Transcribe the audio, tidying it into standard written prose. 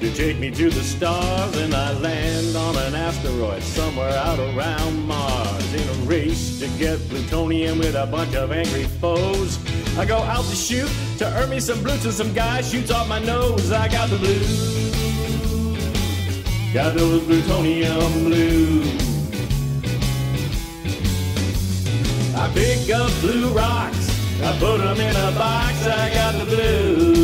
to take me to the stars, and I land on an asteroid somewhere out around Mars. In a race to get plutonium with a bunch of angry foes, I go out to shoot to earn me some blue till some guy shoots off my nose. I got the blues, got those plutonium blues. I pick up blue rocks, I put them in a box. I got the blues,